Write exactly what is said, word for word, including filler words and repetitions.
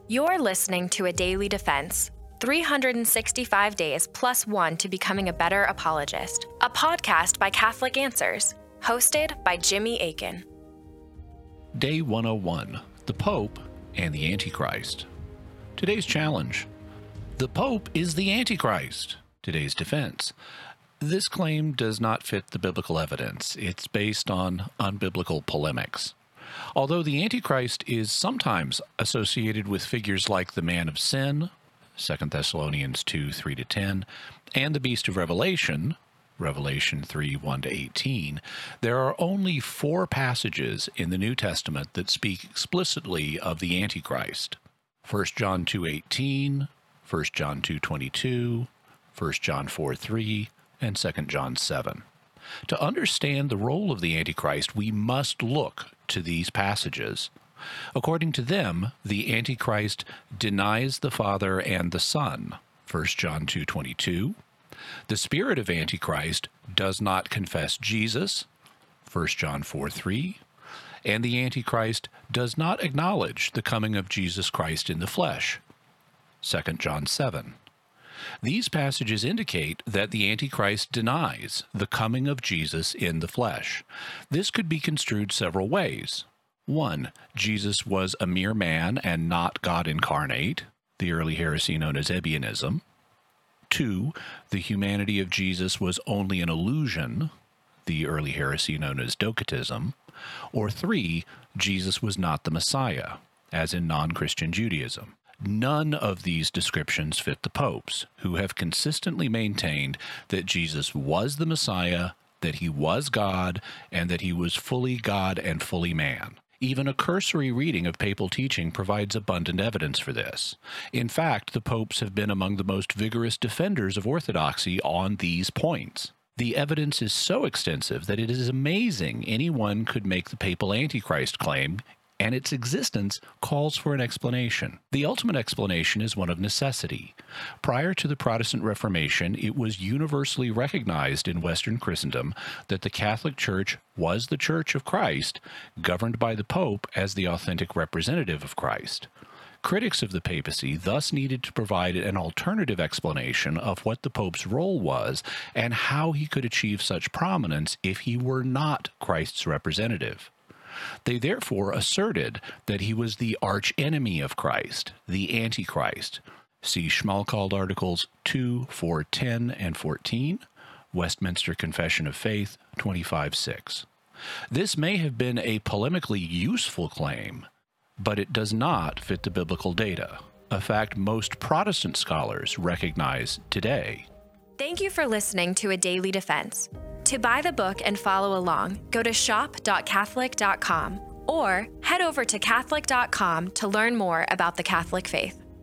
You're listening to A Daily Defense, three hundred sixty-five days plus one to becoming a better apologist, a podcast by Catholic Answers, hosted by Jimmy Akin. Day one oh one, the Pope and the Antichrist. Today's challenge, the Pope is the Antichrist. Today's defense, this claim does not fit the biblical evidence. It's based on unbiblical polemics. Although the Antichrist is sometimes associated with figures like the man of sin, Second Thessalonians two, three to ten, and the beast of Revelation, Revelation three, one to eighteen, there are only four passages in the New Testament that speak explicitly of the Antichrist. First John two, eighteen, First John two, twenty-two, First John four, three, and Second John seven. To understand the role of the Antichrist, we must look to these passages. According to them, the Antichrist denies the Father and the Son, First John two, twenty-two. The spirit of Antichrist does not confess Jesus, First John four, three. And the Antichrist does not acknowledge the coming of Jesus Christ in the flesh, Second John seven. These passages indicate that the Antichrist denies the coming of Jesus in the flesh. This could be construed several ways. One, Jesus was a mere man and not God incarnate, the early heresy known as Ebionism. Two, the humanity of Jesus was only an illusion, the early heresy known as Docetism. Or three, Jesus was not the Messiah, as in non-Christian Judaism. None of these descriptions fit the popes, who have consistently maintained that Jesus was the Messiah, that he was God, and that he was fully God and fully man. Even a cursory reading of papal teaching provides abundant evidence for this. In fact, the popes have been among the most vigorous defenders of orthodoxy on these points. The evidence is so extensive that it is amazing anyone could make the papal Antichrist claim, and its existence calls for an explanation. The ultimate explanation is one of necessity. Prior to the Protestant Reformation, it was universally recognized in Western Christendom that the Catholic Church was the Church of Christ, governed by the Pope as the authentic representative of Christ. Critics of the papacy thus needed to provide an alternative explanation of what the Pope's role was and how he could achieve such prominence if he were not Christ's representative. They therefore asserted that he was the archenemy of Christ, the Antichrist. See Schmalkald Articles two, four, ten, and fourteen, Westminster Confession of Faith twenty-five, six. This may have been a polemically useful claim, but it does not fit the biblical data, a fact most Protestant scholars recognize today. Thank you for listening to A Daily Defense. To buy the book and follow along, go to shop dot catholic dot com or head over to catholic dot com to learn more about the Catholic faith.